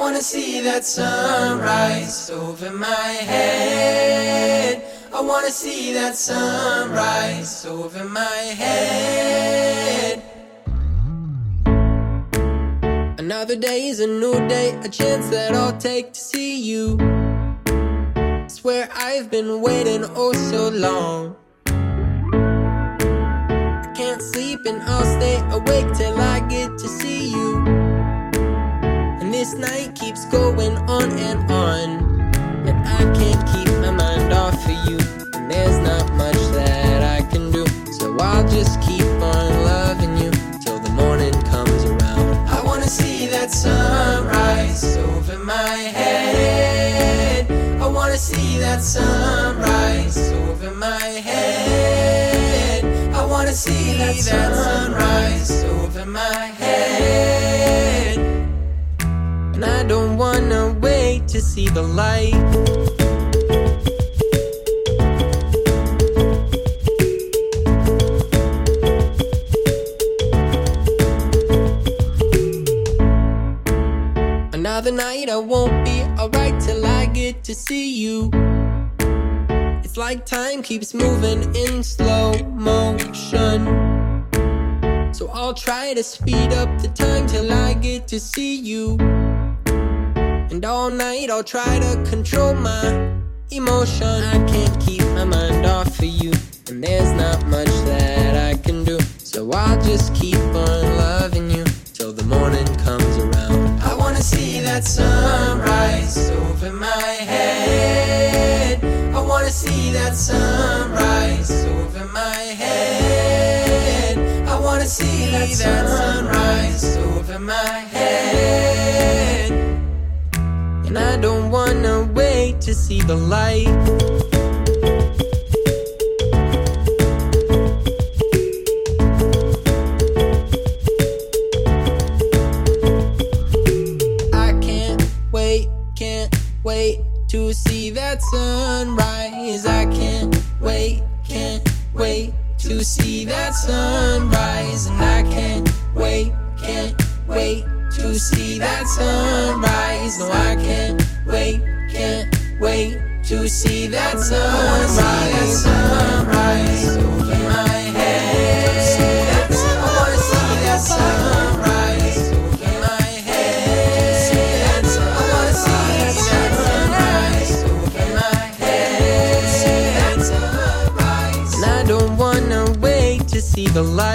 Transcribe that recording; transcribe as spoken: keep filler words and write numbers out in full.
wanna see that sunrise over my head. I wanna see that sunrise over my head. Another day is a new day, a chance that I'll take to see you. Swear I've been waiting oh so long. I can't sleep and I'll stay awake till I get to see you. And this night keeps going on and on, and I can't keep my mind off of you. And there's not much that I can do, so I'll just keep on loving you till the morning comes around. I wanna see that sunrise over my head. I wanna see that sunrise over my head. I wanna see that sunrise over my head. And I don't wanna wait to see the light. Another night I won't be alright till I get to see you. It's like time keeps moving in slow motion, so I'll try to speed up the time till I get to see you. And all night I'll try to control my emotion. I can't keep my mind off of you, and there's not much that I can do, so I'll just keep on loving you till the morning comes around. I wanna see that sunrise over my head. I wanna see that sunrise over my head. I wanna see that sunrise over my head. And I don't wanna wait to see the light. To see that sunrise, I can't wait, can't wait to see that sunrise. And I can't wait, can't wait to see that sunrise. No, I can't wait, can't wait to see that sunrise. That sunrise over my head. I wanna see that sunrise over my head. I wanna see that sunrise over my head. And I don't wanna wait to see the light.